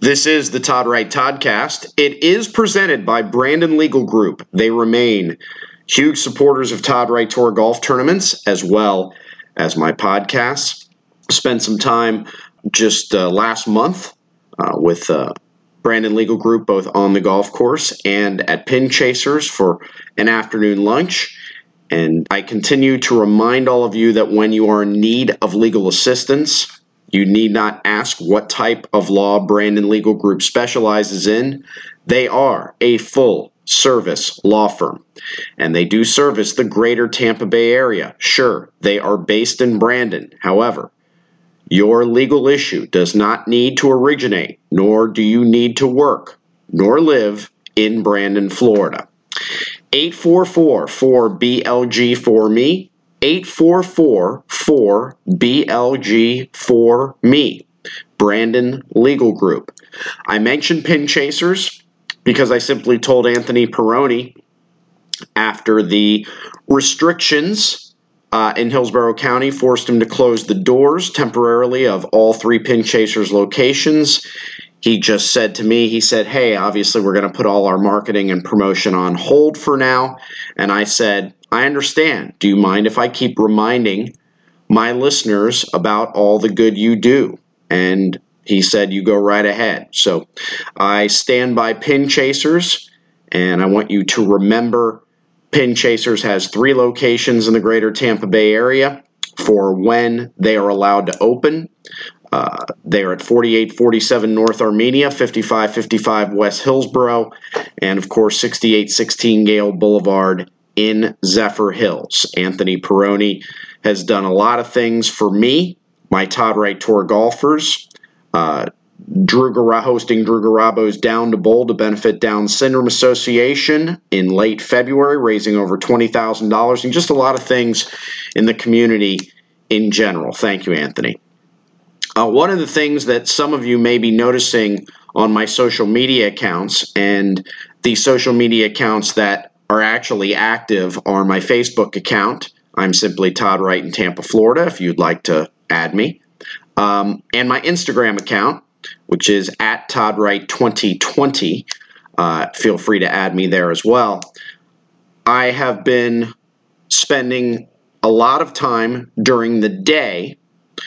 This is the Todd Wright Toddcast. It is presented by Brandon Legal Group. They remain huge supporters of Todd Wright Tour golf tournaments as well as my podcasts. Spent some time just last month with Brandon Legal Group, both on the golf course and at Pin Chasers for an afternoon lunch. And I continue to remind all of you that when you are in need of legal assistance, you need not ask what type of law Brandon Legal Group specializes in. They are a full-service law firm, and they do service the greater Tampa Bay area. Sure, they are based in Brandon. However, your legal issue does not need to originate, nor do you need to work, nor live in Brandon, Florida. 844-4BLG-4ME. 844-4BLG-4ME. Brandon Legal Group. I mentioned Pin Chasers because I simply told Anthony Peroni after the restrictions in Hillsborough County forced him to close the doors temporarily of all 3 Pin Chasers locations. He just said to me, he said, hey, obviously we're going to put all our marketing and promotion on hold for now. And I said, I understand. Do you mind if I keep reminding my listeners about all the good you do? And he said, you go right ahead. So I stand by Pin Chasers, and I want you to remember Pin Chasers has 3 locations in the greater Tampa Bay area for when they are allowed to open. They are at 4847 North Armenia, 5555 West Hillsborough, and of course 6816 Gale Boulevard in Zephyr Hills. Anthony Peroni has done a lot of things for me, my Todd Wright Tour golfers, hosting Drew Garabo's Down to Bowl to benefit Down Syndrome Association in late February, raising over $20,000, and just a lot of things in the community in general. Thank you, Anthony. One of the things that some of you may be noticing on my social media accounts, and the social media accounts that are actually active are my Facebook account. I'm simply Todd Wright in Tampa, Florida, if you'd like to add me. And my Instagram account, which is at Todd Wright 2020. Feel free to add me there as well. I have been spending a lot of time during the day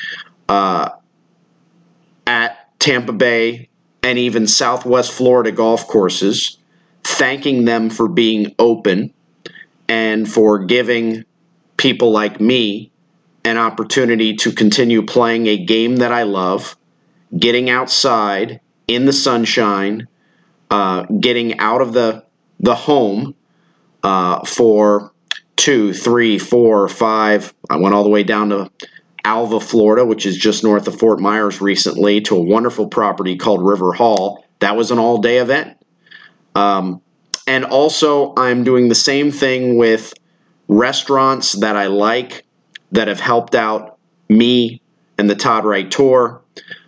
at Tampa Bay and even Southwest Florida golf courses, thanking them for being open and for giving people like me an opportunity to continue playing a game that I love, getting outside in the sunshine, getting out of the home for 2, 3, 4, 5. I went all the way down to Alva, Florida, which is just north of Fort Myers recently, to a wonderful property called River Hall. That was an all-day event. And also, I'm doing the same thing with restaurants that I like that have helped out me and the Todd Wright Tour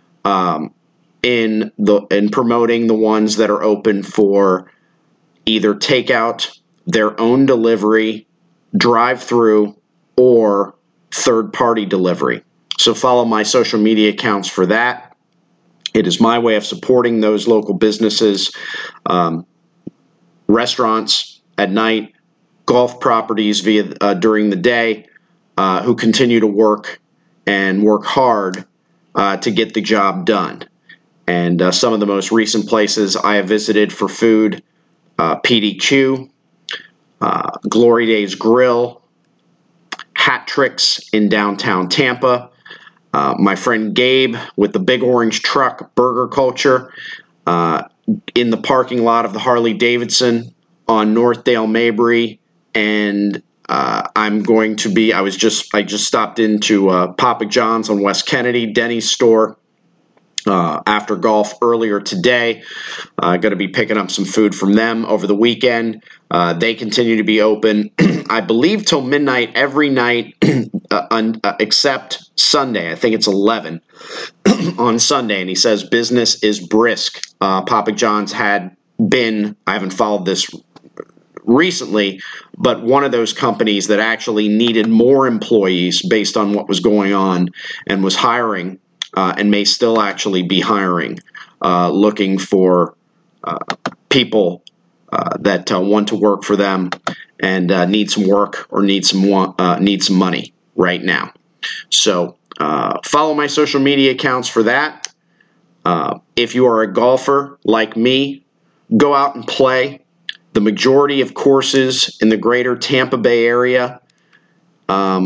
in promoting the ones that are open for either takeout, their own delivery, drive-through, or third-party delivery. So follow my social media accounts for that. It is my way of supporting those local businesses, restaurants at night, golf properties during the day, who continue to work and work hard to get the job done. And some of the most recent places I have visited for food, PDQ, Glory Days Grill, Hat Tricks in downtown Tampa, my friend Gabe with the Big Orange Truck Burger Culture, in the parking lot of the Harley Davidson on Northdale Mabry, and I just stopped into Papa John's on West Kennedy, Denny's store, after golf earlier today. Going to be picking up some food from them over the weekend. They continue to be open, I believe, till midnight every night except Sunday. I think it's 11 on Sunday, and he says business is brisk. Papa John's had been, I haven't followed this recently, but one of those companies that actually needed more employees based on what was going on and was hiring and may still actually be hiring, looking for people that want to work for them and need some work or need some money right now. So follow my social media accounts for that. If you are a golfer like me, go out and play. The majority of courses in the greater Tampa Bay area are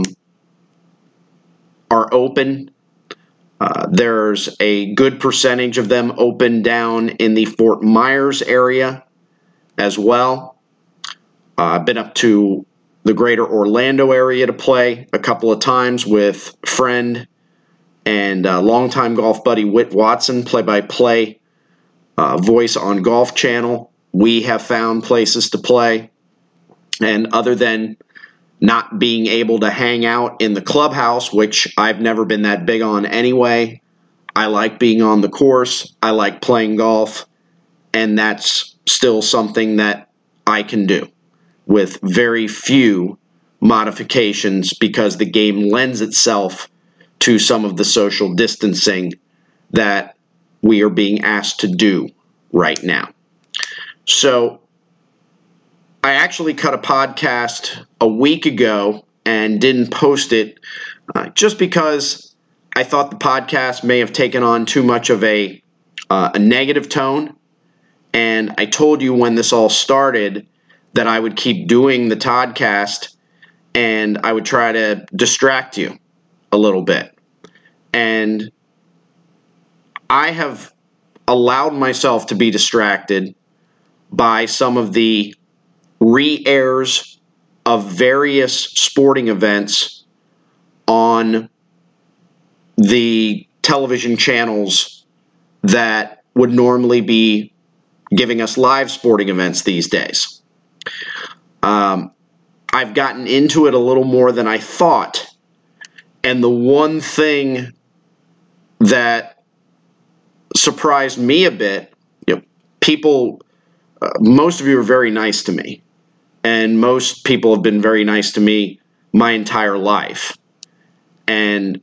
open. There's a good percentage of them open down in the Fort Myers area as well. I've been up to the greater Orlando area to play a couple of times with friend and longtime golf buddy Whit Watson, play-by-play voice on Golf Channel. We have found places to play, and other than not being able to hang out in the clubhouse, which I've never been that big on anyway, I like being on the course, I like playing golf, and that's still something that I can do with very few modifications because the game lends itself to some of the social distancing that we are being asked to do right now. So I actually cut a podcast a week ago and didn't post it just because I thought the podcast may have taken on too much of a negative tone. And I told you when this all started that I would keep doing the Toddcast and I would try to distract you a little bit. And I have allowed myself to be distracted by some of the re-airs of various sporting events on the television channels that would normally be giving us live sporting events these days. I've gotten into it a little more than I thought, and the one thing that surprised me a bit, people, most of you are very nice to me, and most people have been very nice to me my entire life. And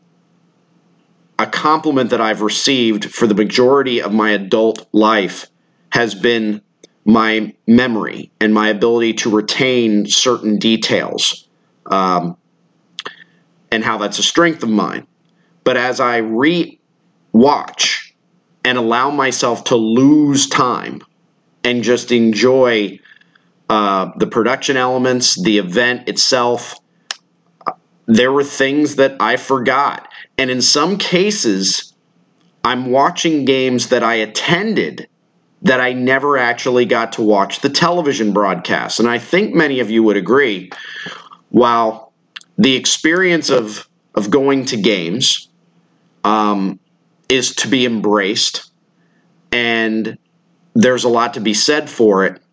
a compliment that I've received for the majority of my adult life has been my memory and my ability to retain certain details, and how that's a strength of mine. But as I re-watch and allow myself to lose time and just enjoy the production elements, the event itself, there were things that I forgot. And in some cases, I'm watching games that I attended that I never actually got to watch the television broadcast. And I think many of you would agree, while the experience of going to games is to be embraced, and there's a lot to be said for it,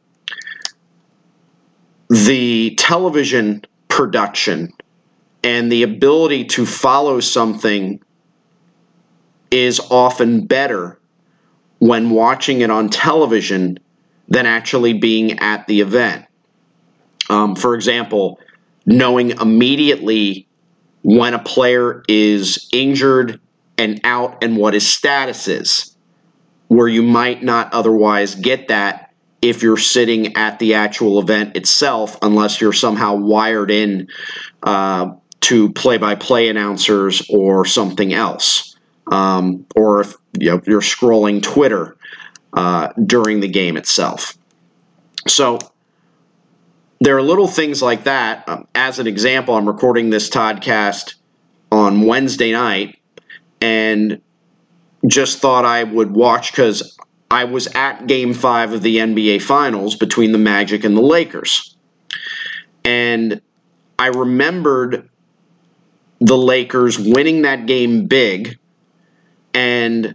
the television production and the ability to follow something is often better when watching it on television than actually being at the event. For example, knowing immediately when a player is injured and out and what his status is, where you might not otherwise get that if you're sitting at the actual event itself, unless you're somehow wired in to play-by-play announcers or something else, or if you're scrolling Twitter during the game itself. So there are little things like that. As an example, I'm recording this Toddcast on Wednesday night and just thought I would watch because I was at Game 5 of the NBA Finals between the Magic and the Lakers. And I remembered the Lakers winning that game big and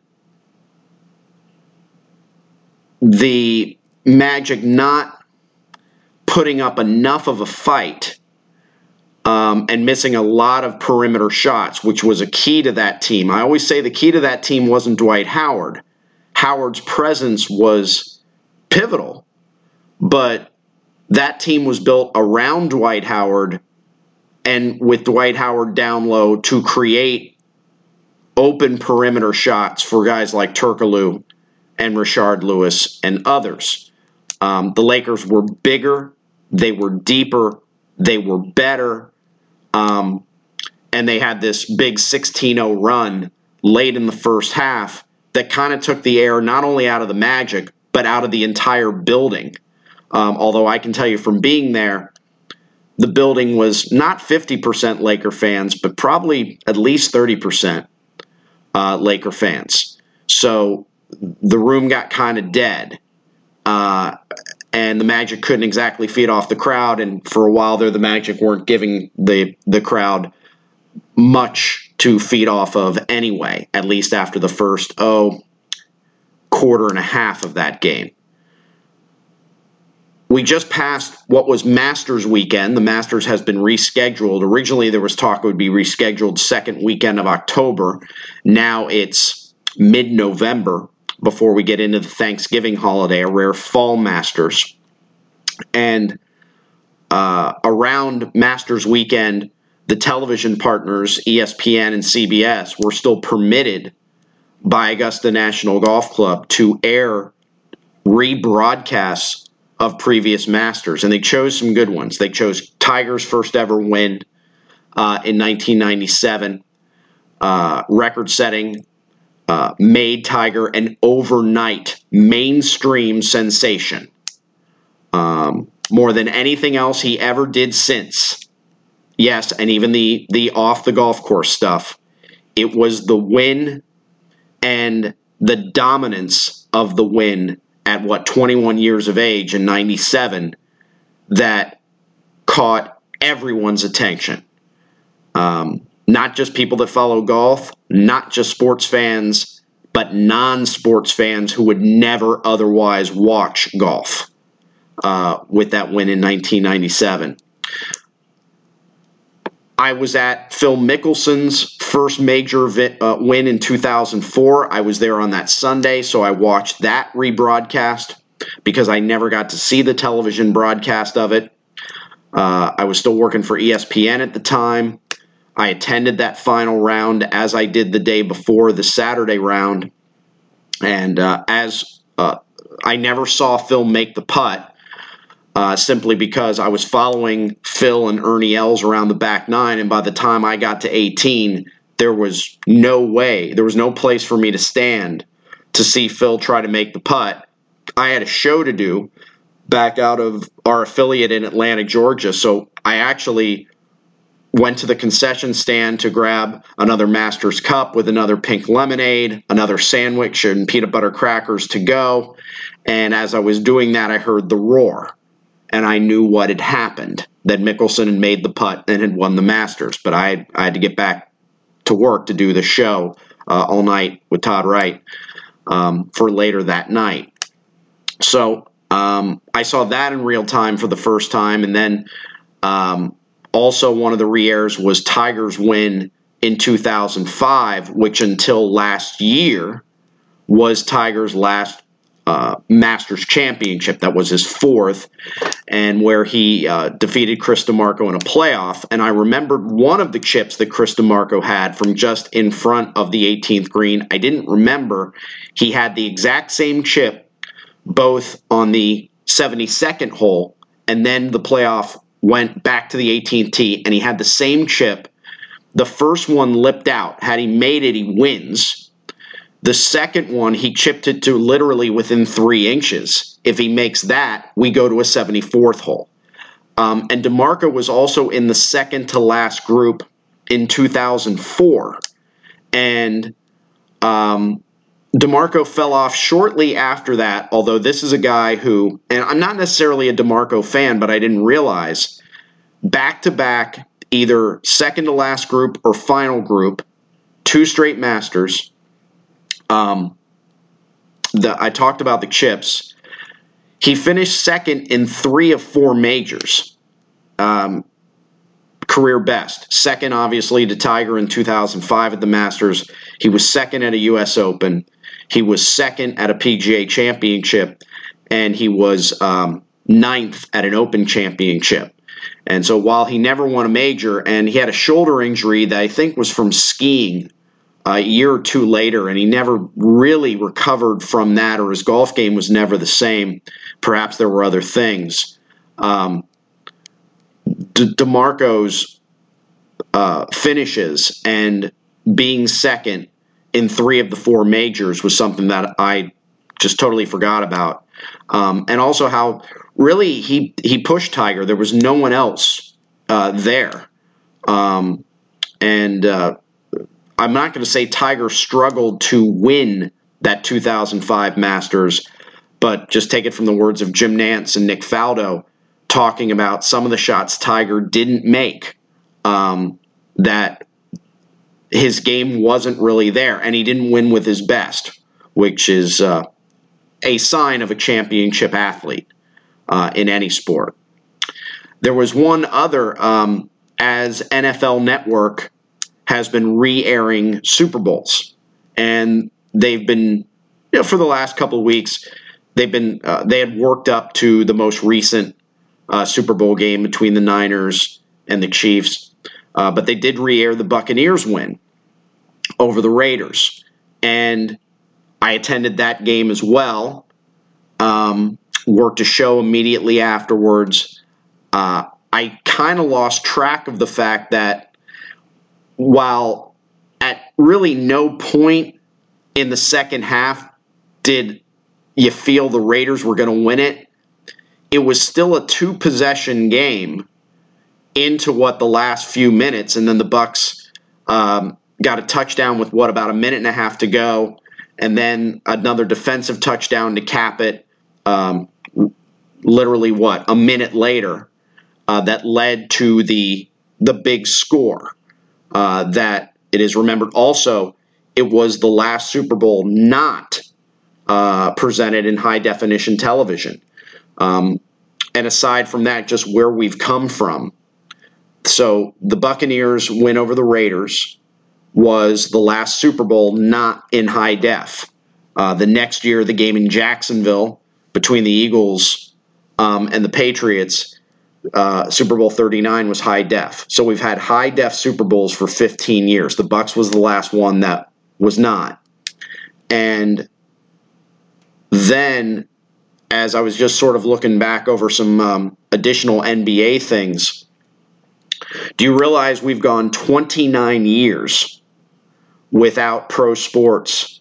the Magic not putting up enough of a fight and missing a lot of perimeter shots, which was a key to that team. I always say the key to that team wasn't Dwight Howard. Howard's presence was pivotal, but that team was built around Dwight Howard and with Dwight Howard down low to create open perimeter shots for guys like Turkoglu and Rashard Lewis and others. The Lakers were bigger, they were deeper, they were better, and they had this big 16-0 run late in the first half that kind of took the air not only out of the Magic, but out of the entire building. Although I can tell you from being there, the building was not 50% Laker fans, but probably at least 30% Laker fans. So the room got kind of dead. And the Magic couldn't exactly feed off the crowd. And for a while there, the Magic weren't giving the crowd much to feed off of anyway, at least after the first, quarter and a half of that game. We just passed what was Masters weekend. The Masters has been rescheduled. Originally, there was talk it would be rescheduled second weekend of October. Now it's mid-November before we get into the Thanksgiving holiday, a rare fall Masters. And around Masters weekend, the television partners, ESPN and CBS, were still permitted by Augusta National Golf Club to air rebroadcasts of previous Masters, and they chose some good ones. They chose Tiger's first ever win in 1997, record-setting, made Tiger an overnight mainstream sensation. More than anything else he ever did since. Yes, and even the off-the-golf course stuff. It was the win and the dominance of the win at 21 years of age in 97 that caught everyone's attention. Not just people that follow golf, not just sports fans, but non-sports fans who would never otherwise watch golf with that win in 1997. I was at Phil Mickelson's first major win in 2004. I was there on that Sunday, so I watched that rebroadcast because I never got to see the television broadcast of it. I was still working for ESPN at the time. I attended that final round as I did the day before, the Saturday round. And I never saw Phil make the putt, simply because I was following Phil and Ernie Els around the back nine, and by the time I got to 18, there was no way, there was no place for me to stand to see Phil try to make the putt. I had a show to do back out of our affiliate in Atlanta, Georgia, so I actually went to the concession stand to grab another Masters cup with another pink lemonade, another sandwich, and peanut butter crackers to go, and as I was doing that, I heard the roar. And I knew what had happened, that Mickelson had made the putt and had won the Masters. But I had to get back to work to do the show all night with Todd Wright for later that night. So I saw that in real time for the first time. And then also one of the re-airs was Tiger's win in 2005, which until last year was Tiger's last Masters championship. That was his fourth, and where he defeated Chris DiMarco in a playoff. And I remembered one of the chips that Chris DiMarco had from just in front of the 18th green. I didn't remember he had the exact same chip both on the 72nd hole, and then the playoff went back to the 18th tee, and he had the same chip. The first one lipped out. Had he made it, he wins. The second one, he chipped it to literally within 3 inches. If he makes that, we go to a 74th hole. And DiMarco was also in the second to last group in 2004. And DiMarco fell off shortly after that, although this is a guy who, and I'm not necessarily a DiMarco fan, but I didn't realize, back-to-back, either second to last group or final group, 2 straight Masters. I talked about the chips. He finished second in 3 of 4 majors. Career best. Second, obviously, to Tiger in 2005 at the Masters. He was second at a U.S. Open. He was second at a PGA Championship. And he was 9th at an Open Championship. And so while he never won a major, and he had a shoulder injury that I think was from skiing a year or two later, and he never really recovered from that, or his golf game was never the same. Perhaps there were other things. DeMarco's finishes and being second in 3 of the 4 majors was something that I just totally forgot about. And also how really he pushed Tiger. There was no one else there. I'm not going to say Tiger struggled to win that 2005 Masters, but just take it from the words of Jim Nantz and Nick Faldo talking about some of the shots Tiger didn't make, that his game wasn't really there, and he didn't win with his best, which is a sign of a championship athlete in any sport. There was one other, as NFL Network has been re-airing Super Bowls, and they've been, for the last couple of weeks, they had worked up to the most recent Super Bowl game between the Niners and the Chiefs, but they did re-air the Buccaneers win over the Raiders, and I attended that game as well. Worked a show immediately afterwards. I kind of lost track of the fact that while at really no point in the second half did you feel the Raiders were going to win it, it was still a 2-possession game into the last few minutes, and then the Bucs got a touchdown with about a minute and a half to go, and then another defensive touchdown to cap it. Literally a minute later, that led to the big score. That it is remembered also, it was the last Super Bowl not presented in high definition television. And aside from that, just where we've come from. So the Buccaneers win over the Raiders was the last Super Bowl not in high def. The next year, the game in Jacksonville between the Eagles and the Patriots, Super Bowl 39 was high def. So we've had high def Super Bowls for 15 years. The Bucs was the last one that was not. And then, as I was just sort of looking back over some additional NBA things, do you realize we've gone 29 years without pro sports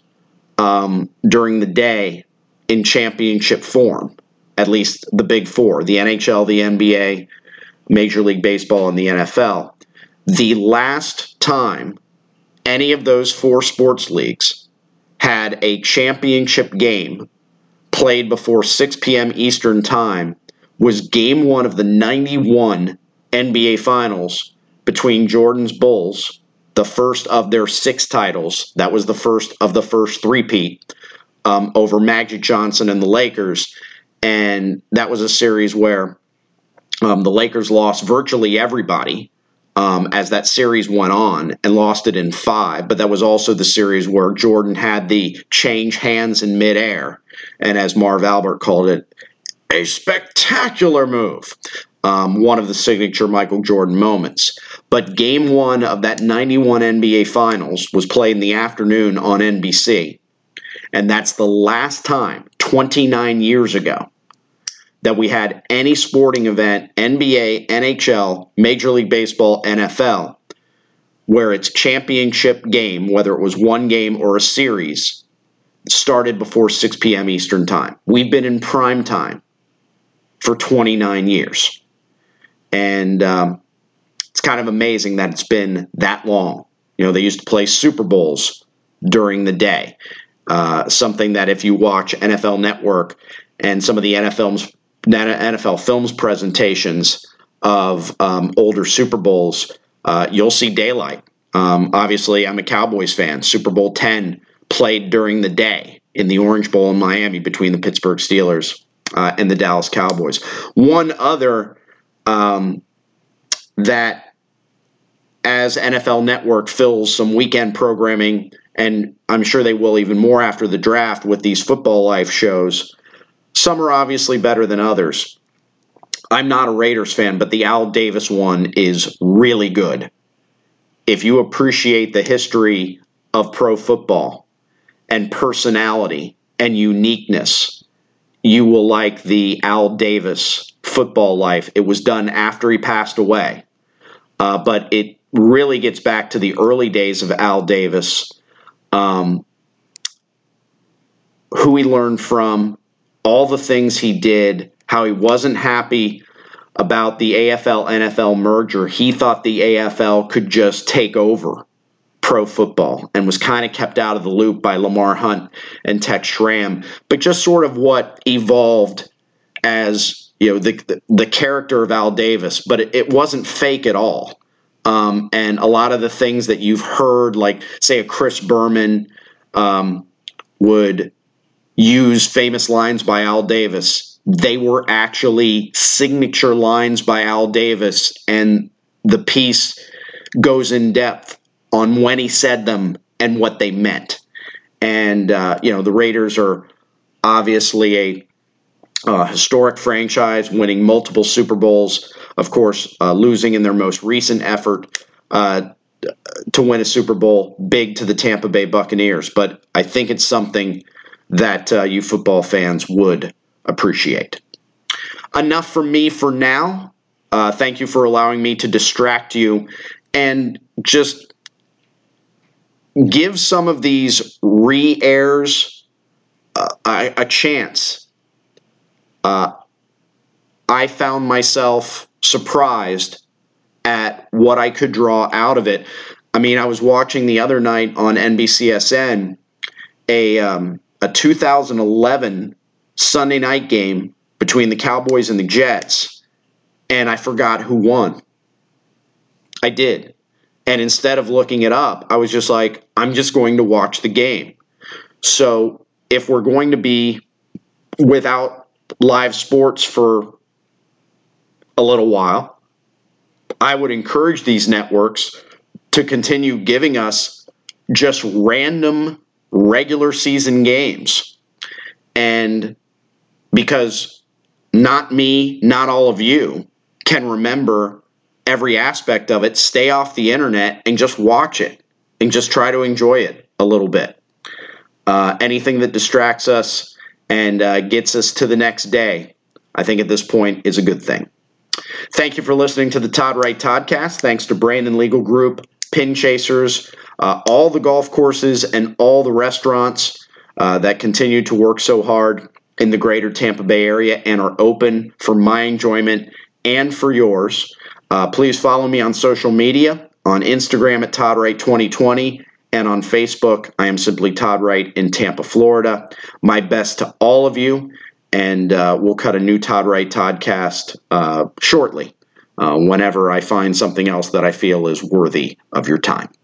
during the day in championship form? At least the big four, the NHL, the NBA, Major League Baseball, and the NFL. The last time any of those 4 sports leagues had a championship game played before 6 p.m. Eastern Time was Game 1 of the 91 NBA Finals between Jordan's Bulls, the first of their 6 titles. That was the first of the first three-peat over Magic Johnson and the Lakers. And that was a series where the Lakers lost virtually everybody as that series went on and lost it in 5. But that was also the series where Jordan had the change hands in midair. And as Marv Albert called it, a spectacular move. One of the signature Michael Jordan moments. But Game 1 of that 91 NBA Finals was played in the afternoon on NBC. And that's the last time, 29 years ago, that we had any sporting event, NBA, NHL, Major League Baseball, NFL, where its championship game, whether it was one game or a series, started before 6 p.m. Eastern Time. We've been in prime time for 29 years. And it's kind of amazing that it's been that long. You know, they used to play Super Bowls during the day. Something that if you watch NFL Network and some of the NFL Films presentations of older Super Bowls, you'll see daylight. Obviously, I'm a Cowboys fan. Super Bowl X played during the day in the Orange Bowl in Miami between the Pittsburgh Steelers and the Dallas Cowboys. One other that, as NFL Network fills some weekend programming, and I'm sure they will even more after the draft with these Football Life shows, some are obviously better than others. I'm not a Raiders fan, but the Al Davis one is really good. If you appreciate the history of pro football and personality and uniqueness, you will like the Al Davis Football Life. It was done after he passed away, but it really gets back to the early days of Al Davis, who he learned from, all the things he did, how he wasn't happy about the AFL-NFL merger. He thought the AFL could just take over pro football and was kind of kept out of the loop by Lamar Hunt and Tex Schramm, but just sort of what evolved as, the character of Al Davis, but it wasn't fake at all. And a lot of the things that you've heard, like, say, a Chris Berman would use famous lines by Al Davis, they were actually signature lines by Al Davis, and the piece goes in depth on when he said them and what they meant. And, the Raiders are obviously a historic franchise, winning multiple Super Bowls, of course, losing in their most recent effort to win a Super Bowl big to the Tampa Bay Buccaneers. But I think it's something that you football fans would appreciate. Enough from me for now. Thank you for allowing me to distract you and just give some of these re-airs a chance. I found myself surprised at what I could draw out of it. I mean, I was watching the other night on NBCSN a 2011 Sunday night game between the Cowboys and the Jets, and I forgot who won. I did. And instead of looking it up, I was just like, I'm just going to watch the game. So if we're going to be without live sports for a little while, I would encourage these networks to continue giving us just random regular season games. And because not me, not all of you can remember every aspect of it, stay off the internet and just watch it and just try to enjoy it a little bit. Anything that distracts us and gets us to the next day, I think at this point is a good thing. Thank you for listening to the Todd Wright Toddcast. Thanks to Brandon Legal Group, Pin Chasers, all the golf courses, and all the restaurants that continue to work so hard in the greater Tampa Bay area and are open for my enjoyment and for yours. Please follow me on social media, on Instagram at ToddWright2020, and on Facebook, I am simply Todd Wright in Tampa, Florida. My best to all of you, and we'll cut a new Todd Wright Toddcast shortly, whenever I find something else that I feel is worthy of your time.